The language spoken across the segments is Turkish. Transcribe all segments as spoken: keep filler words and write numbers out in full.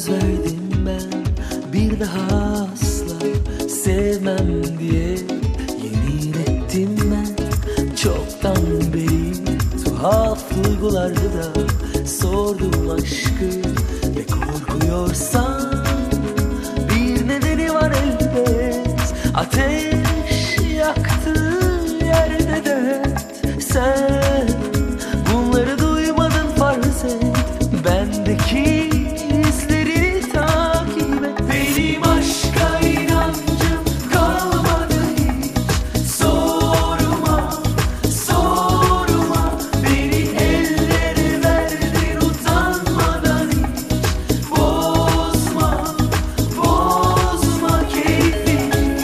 Söz verdim ben bir daha asla sevmem diye. Yemin ettim ben çoktan beri. Tuhaf duygulardı da sordum aşkı. Ve korkuyorsan bir nedeni var elbet. Ateş yaktığı yerde de sen bunları duymadın farz et. Bendeki izlerini takip et. Benim aşka inancım kalmadı hiç. Sorma, sorma. Beni ellere verdin utanmadan hiç. Bozma, bozma keyfini.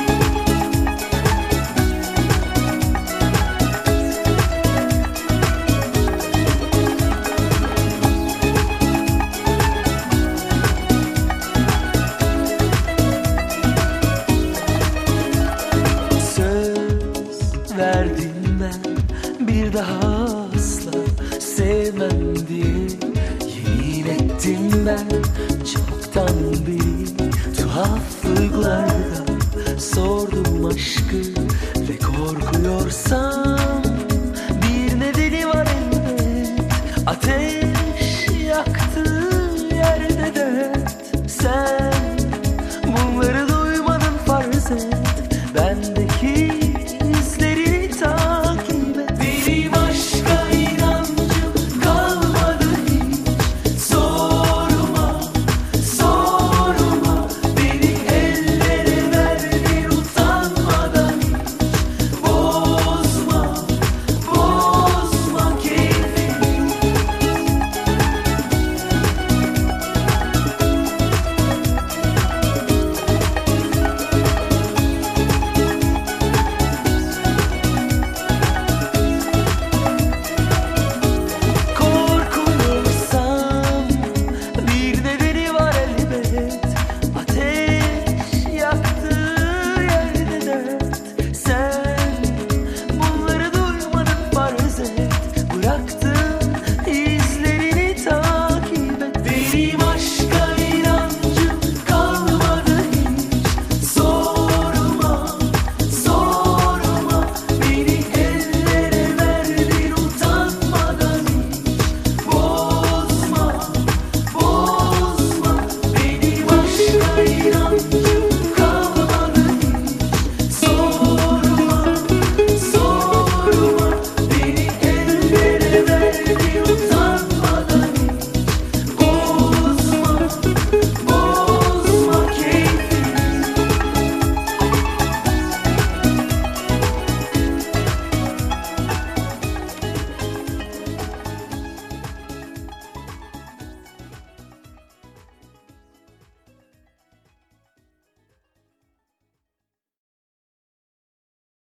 Söz verdim ben bir daha asla sevmem diye. Yemin ettim ben çoktan beri. Tuhaf duygularda sordum aşkı. Ve korkuyorsam bir nedeni var elbet. Ateş